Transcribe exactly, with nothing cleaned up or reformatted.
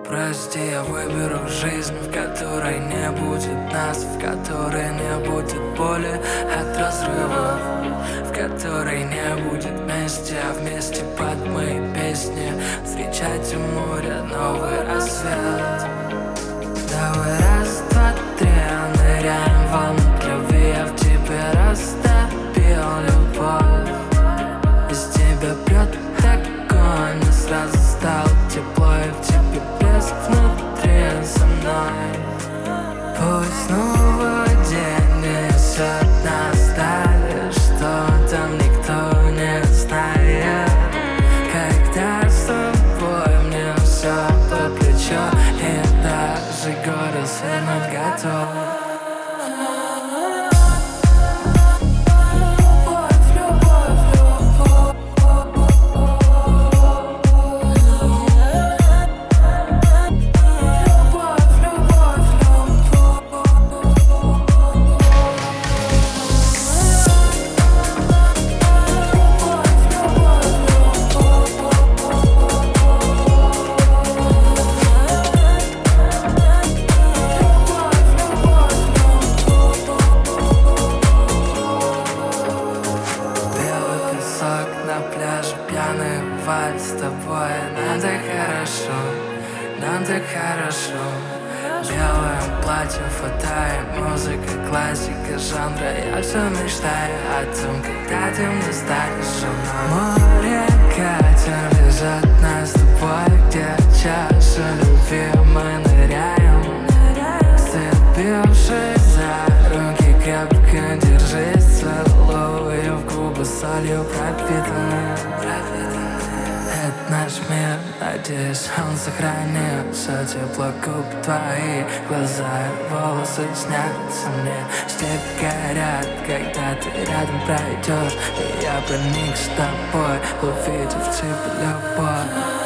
Прости, я выберу жизнь, в которой не будет нас, в которой не будет боли от разрывов, в которой не будет вместе, а вместе под мои песни встречать у моря новый рассвет. Давай раз, два, три, ныряем в волну любви, я в тебе растопил любовь. Из тебя прет огонь, и сразу стал тепло, и в тебе блеск внутри со мной. Пусть снова день несет нас дали, что там никто не знает. Когда с тобой мне все по плечу, и даже горы свернуть готов. На пляже пьяный вальс с тобой. Нам так хорошо, нам так хорошо. Белое платье, фото и музыка, классика жанра. Я все мечтаю о том, когда ты мне станешь женой. Море, катер везет нас с тобой, где чаша любви мы ныряем. Сцепившись за руки, крепко держись, целую в губы солью пропитанные. Это наш мир, надеюсь, он сохранился. Тепло губ твои, глаза и волосы снятся мне. Степи горят, когда ты рядом пройдешь, и я проник с тобой, увидев в тебе любовь.